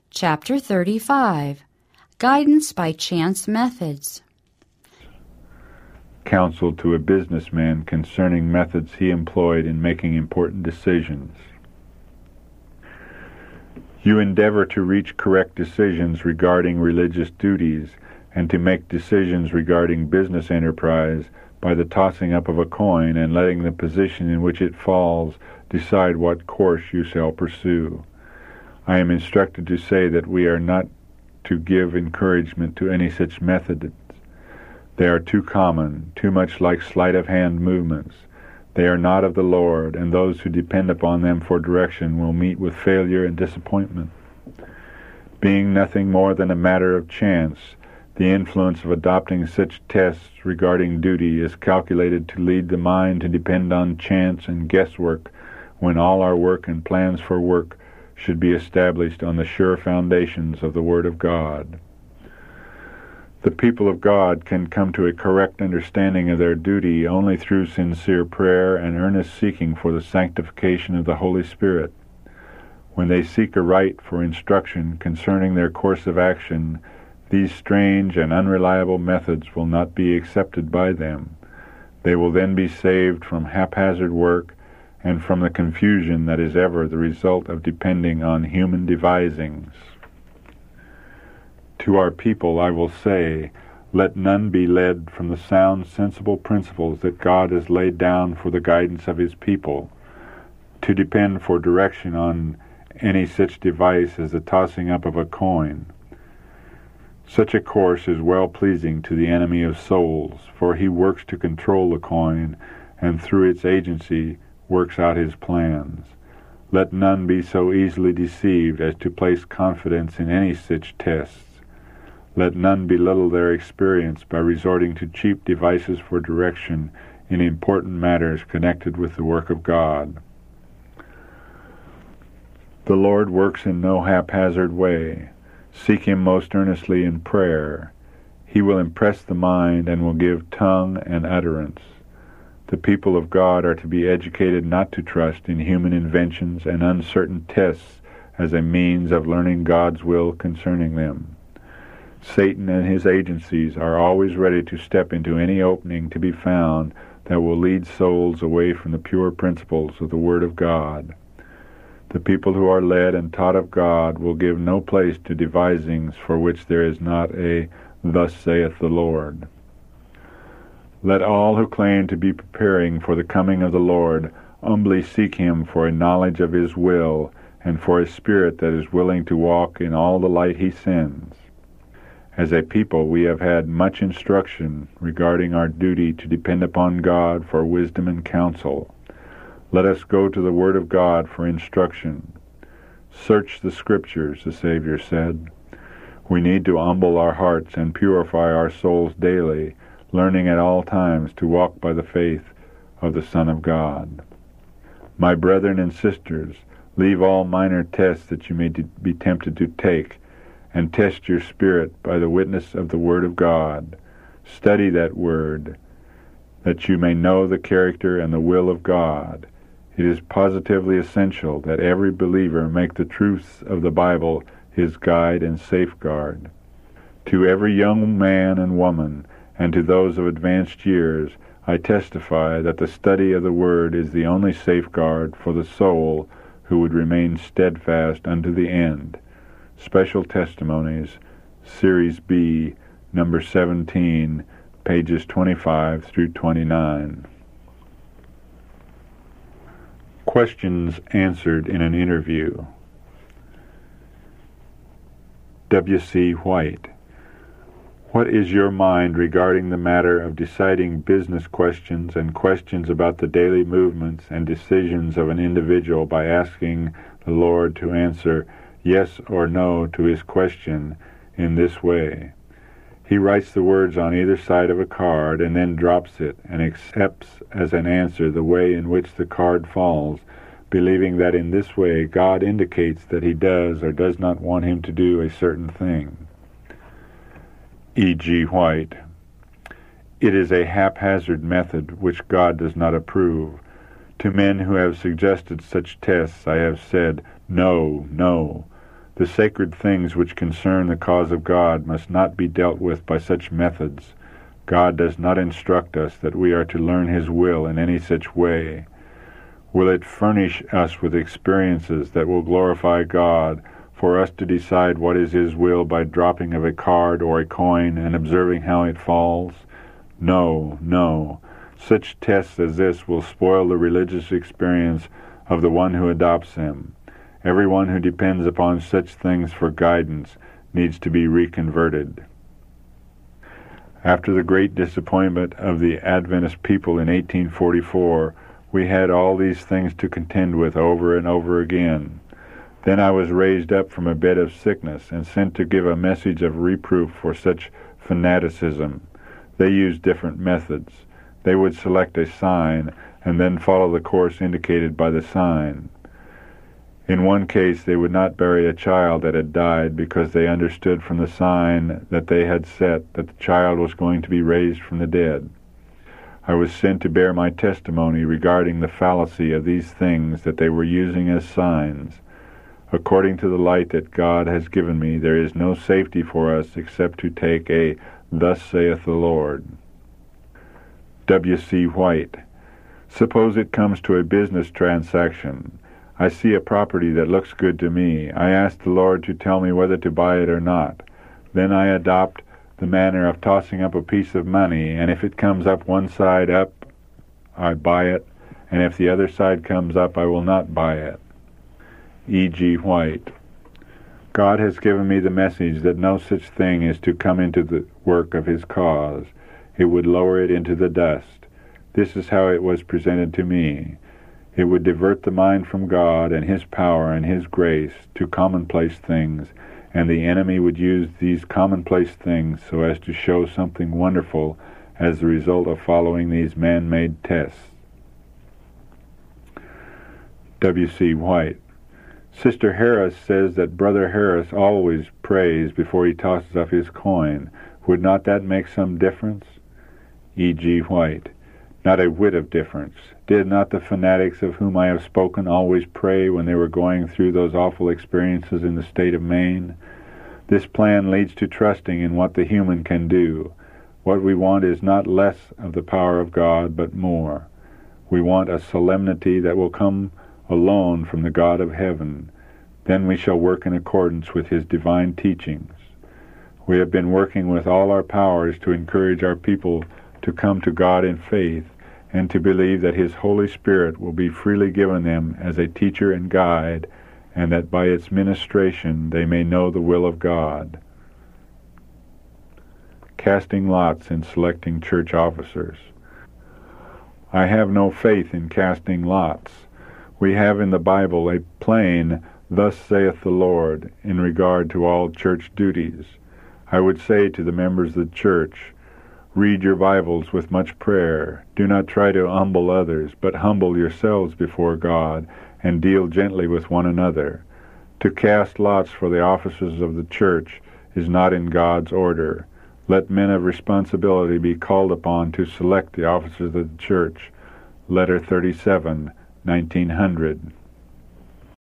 Chapter 35. Guidance by Chance Methods. Counsel to a businessman concerning methods he employed in making important decisions. You endeavor to reach correct decisions regarding religious duties and to make decisions regarding business enterprise by the tossing up of a coin and letting the position in which it falls decide what course you shall pursue. I am instructed to say that we are not to give encouragement to any such methods. They are too common, too much like sleight-of-hand movements. They are not of the Lord, and those who depend upon them for direction will meet with failure and disappointment. Being nothing more than a matter of chance, the influence of adopting such tests regarding duty is calculated to lead the mind to depend on chance and guesswork when all our work and plans for work should be established on the sure foundations of the Word of God. The people of God can come to a correct understanding of their duty only through sincere prayer and earnest seeking for the sanctification of the Holy Spirit. When they seek aright for instruction concerning their course of action, these strange and unreliable methods will not be accepted by them. They will then be saved from haphazard work and from the confusion that is ever the result of depending on human devisings. To our people I will say, let none be led from the sound, sensible principles that God has laid down for the guidance of His people, to depend for direction on any such device as the tossing up of a coin. Such a course is well-pleasing to the enemy of souls, for he works to control the coin, and through its agency works out his plans. Let none be so easily deceived as to place confidence in any such tests. Let none belittle their experience by resorting to cheap devices for direction in important matters connected with the work of God. The Lord works in no haphazard way. Seek Him most earnestly in prayer. He will impress the mind and will give tongue and utterance. The people of God are to be educated not to trust in human inventions and uncertain tests as a means of learning God's will concerning them. Satan and his agencies are always ready to step into any opening to be found that will lead souls away from the pure principles of the Word of God. The people who are led and taught of God will give no place to devisings for which there is not a "Thus saith the Lord." Let all who claim to be preparing for the coming of the Lord humbly seek Him for a knowledge of His will and for a spirit that is willing to walk in all the light He sends. As a people, we have had much instruction regarding our duty to depend upon God for wisdom and counsel. Let us go to the Word of God for instruction. Search the Scriptures, the Savior said. We need to humble our hearts and purify our souls daily, learning at all times to walk by the faith of the Son of God. My brethren and sisters, leave all minor tests that you may be tempted to take, and test your spirit by the witness of the Word of God. Study that Word, that you may know the character and the will of God. It is positively essential that every believer make the truths of the Bible his guide and safeguard. To every young man and woman, and to those of advanced years, I testify that the study of the Word is the only safeguard for the soul who would remain steadfast unto the end. Special Testimonies, Series B, number 17, pages 25 through 29. Questions answered in an interview. W.C. White. What is your mind regarding the matter of deciding business questions and questions about the daily movements and decisions of an individual by asking the Lord to answer yes or no to his question in this way? He writes the words on either side of a card and then drops it and accepts as an answer the way in which the card falls, believing that in this way God indicates that He does or does not want him to do a certain thing. E.G. White. It is a haphazard method which God does not approve. To men who have suggested such tests I have said, no, no. The sacred things which concern the cause of God must not be dealt with by such methods. God does not instruct us that we are to learn His will in any such way. Will it furnish us with experiences that will glorify God for us to decide what is His will by dropping of a card or a coin and observing how it falls? No, no. Such tests as this will spoil the religious experience of the one who adopts them. Everyone who depends upon such things for guidance needs to be reconverted. After the great disappointment of the Adventist people in 1844, we had all these things to contend with over and over again. Then I was raised up from a bed of sickness and sent to give a message of reproof for such fanaticism. They used different methods. They would select a sign and then follow the course indicated by the sign. In one case, they would not bury a child that had died because they understood from the sign that they had set that the child was going to be raised from the dead. I was sent to bear my testimony regarding the fallacy of these things that they were using as signs. According to the light that God has given me, there is no safety for us except to take a "Thus saith the Lord." W.C. White. Suppose it comes to a business transaction. I see a property that looks good to me. I ask the Lord to tell me whether to buy it or not. Then I adopt the manner of tossing up a piece of money, and if it comes up one side up, I buy it, and if the other side comes up, I will not buy it. E.G. White. God has given me the message that no such thing is to come into the work of His cause. It would lower it into the dust. This is how it was presented to me. It would divert the mind from God and His power and His grace to commonplace things, and the enemy would use these commonplace things so as to show something wonderful as the result of following these man-made tests. W.C. White. Sister Harris says that Brother Harris always prays before he tosses up his coin. Would not that make some difference? E.G. White. Not a whit of difference. Did not the fanatics of whom I have spoken always pray when they were going through those awful experiences in the state of Maine? This plan leads to trusting in what the human can do. What we want is not less of the power of God, but more. We want a solemnity that will come alone from the God of heaven. Then we shall work in accordance with His divine teachings. We have been working with all our powers to encourage our people to come to God in faith and to believe that His Holy Spirit will be freely given them as a teacher and guide, and that by its ministration they may know the will of God. Casting lots in selecting church officers. I have no faith in casting lots. We have in the Bible a plain "Thus saith the Lord" in regard to all church duties. I would say to the members of the church, read your Bibles with much prayer. Do not try to humble others, but humble yourselves before God, and deal gently with one another. To cast lots for the offices of the church is not in God's order. Let men of responsibility be called upon to select the officers of the church. Letter 37, 1900.